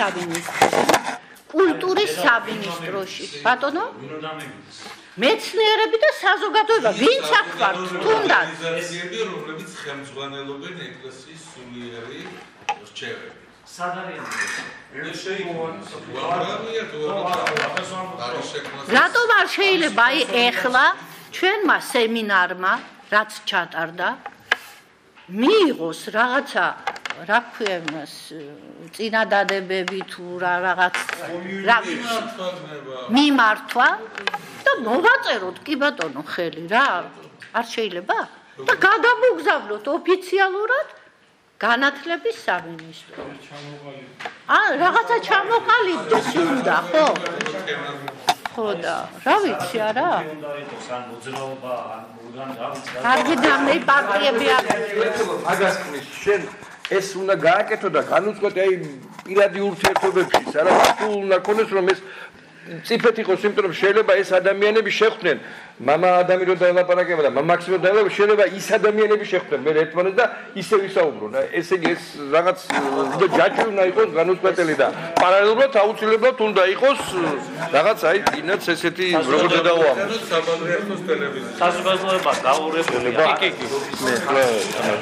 სამინისტროში, კულტურის სამინისტროში. ბატონო? მეცნიერები და საზოგადოება, ვინც ახварთ, თუნდაც. რომლებიც ხელმძღვანელობენ ეკლესიის სულიერი რჩევები. რატომ არ შეიძლება ეხლა ჩვენმა სემინარმა, რაც ჩატარდა, მიიღოს რაღაცა, რა ქვია იმას, წინადადებები თუ რაღაც მიმართვა და მოვაწეროთ კი ბატონო ხელი რა, არ შეიძლება და გადამოგზავნოთ ოფიციალურად განათლების სამინისტრო. რაღაცა ჩამოყალიბდეს უნდა, ხო? ხო და რა ვიცი არა? კარგი დამნე პარტიები მაგას ხნის შენ ეს უნდა გააკეთო და განუწყვეტი აი პირადი ურთიერთობებში, სადაც თუ უნდა ქონდეს რომ ეს წიფეთ იყოს, იმიტომ რომ შეიძლება ეს ადამიანები შეხვდნენ, მამა ადამი რო დაელაპარაკება და მამაქსი რო დაელაპარაკება, შეიძლება ის ადამიანები შეხვდნენ მე ერთმანეთს და ისე ვისაუბრონ. ესე იგი ეს რაღაც ჯაჭვი უნდა იყოს განუწყვეტელი და პარალელურად აუცილებლად უნდა იყოს რაღაც აი წინაც ესეთი როგორ გადავამო. საბადოების ტელევიზია. საზოგადოება გაურებული. კი.